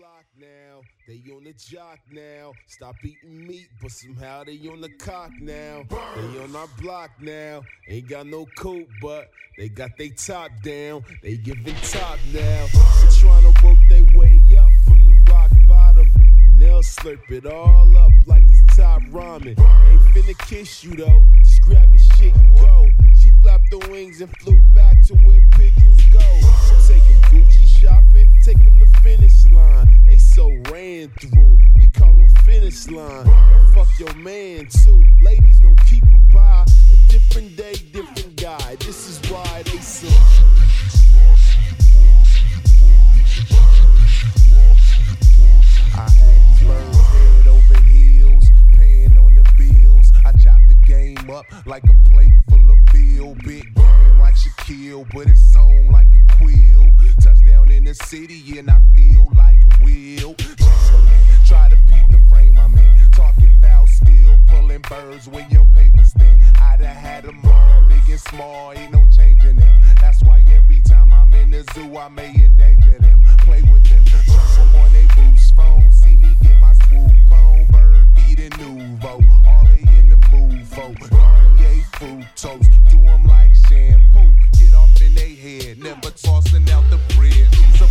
block now, they on the jock now. Stop eating meat, but somehow they on the cock now. They on our block now, ain't got no coat, but they got they top down. They giving top now. They trying to work their way up from the rock bottom, and they'll slurp it all up like it's top ramen. Ain't finna kiss you though, just grab your shit and go. She flapped the wings and flew back to where pigeons go. Take them Gucci shopping, take them to finish line. They so ran through, we call them finish line. Don't fuck your man too, ladies don't keep him by. A different day, different guy, this is why they so. I had spurs head over heels, paying on the bills. I chopped the game up like a plate full of veal. Big game like Shaquille, but it's sewn like a quill. Touchdown in the city and I feel like a wheel. Chamberlain, try to beat the frame I'm in. Talking about steel, pulling birds when your paper's thin. I'd have had them all, big and small, ain't no changing them. That's why every time I'm in the zoo, I may endanger them. Play with them, surf them on they boost phone. See me get my swoop on, bird feeding nouveau. All they in the move for, Garnier fructose. Do them like shampoo, get off in they head, never tossing out the bread. She's a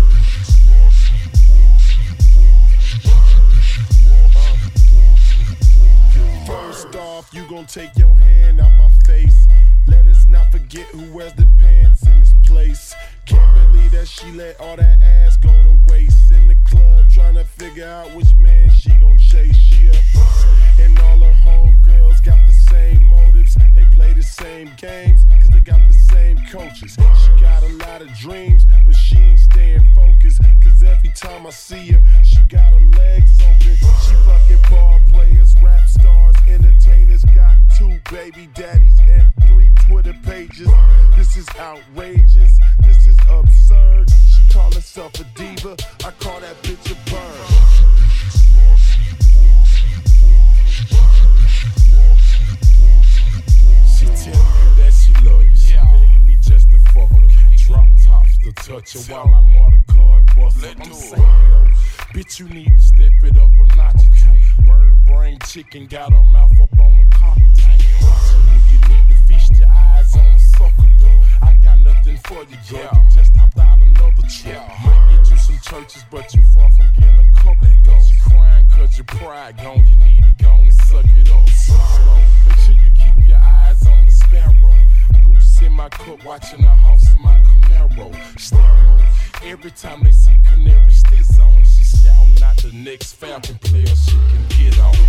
First off, you gon' take your hand out my face. Let us not forget who wears the pants in this place. Can't believe that she let all that ass go to waste. In the club tryna figure out which man she gon' chase. She up, and all her homegirls got the same motives. They play the same games, cause they got the same coaches. She got a lot of dreams, but she ain't staying focused. Cause every time I see her, she got her legs open. She fucking ball players, rap stars, entertainers. Got 2 baby daddies and 3 Twitter pages. This is outrageous, this is absurd. She call herself a diva, I call that bitch a bird. She tell you that she love you, she begging me just to fuck her. Drop tops to touch her while I'm on the card buster. I'm saying, bitch, you need to step it up a notch. Bird brain chicken got her mouth up on the cocktail. You need to feast your eyes on the sucker though. I got nothing for you, girl. You just hopped out another trip. Might get you some churches, but you far from getting a couple. You crying cause your pride gone. You need to go and suck it up. Swallow. Make sure you keep your eyes on the sparrow. Goose in my cup, watching the house in my Camaro. Stereo. Every time they see Canary Stiz on, she scouting out the next Falcon player she can get on.